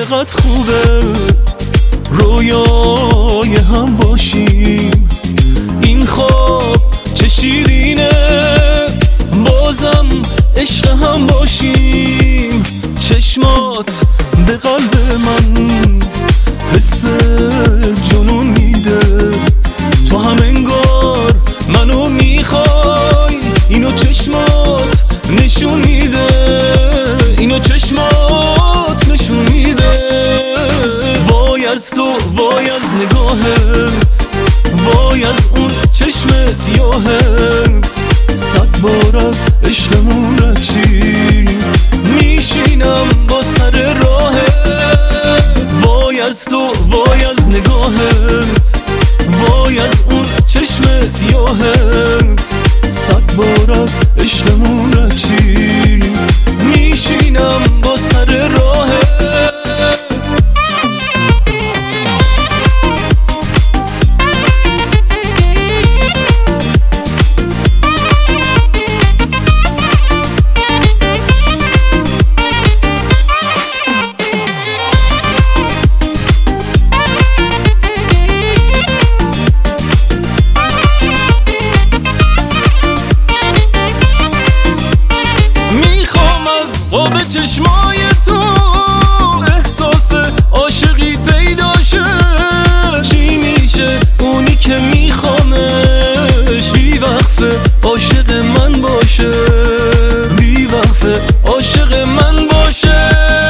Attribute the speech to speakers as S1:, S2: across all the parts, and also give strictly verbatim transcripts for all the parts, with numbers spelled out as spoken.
S1: چقدر خوبه رویای هم باشیم، این خواب چه شیرینه بازم عشق هم باشیم. چشمات به قلب من حس جنون میده، تو هم انگار منو میخوای، اینو چشمات نشون میده، اینو چشمات نشون میده. وای از تو، وای از نگاهت، وای از اون چشم سیاهت، صد بار از عشقمون رفشی میشینم با سر راهت. وای از تو، وای از نگاهت، وای از اون چشم سیاهت، صد بار از عشقمون رفشی میشینم با سر راهت. به چشمای تو احساس عاشقی پیدا شه، چی میشه اونی که میخوامش بی وقفه عاشق من باشه، بی وقفه عاشق من باشه.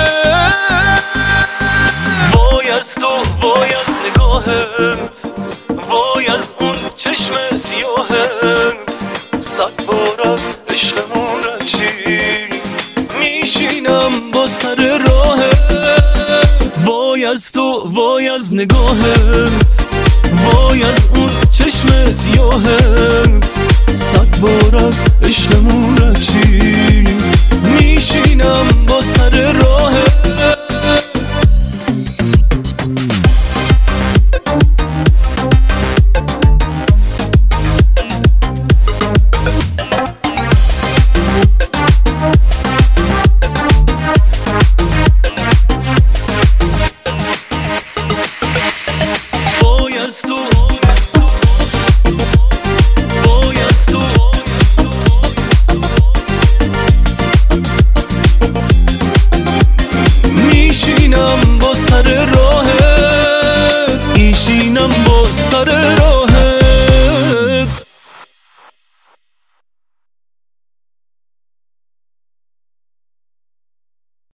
S1: وای از تو، وای از نگاهت، وای از اون چشم سیاهت، صد بار از عشقمون رفشی میشینم با سر راهت. وای از تو، وای از نگاهت، وای از اون چشم سیاهت، صد بار از عشقمون رفشی میشینم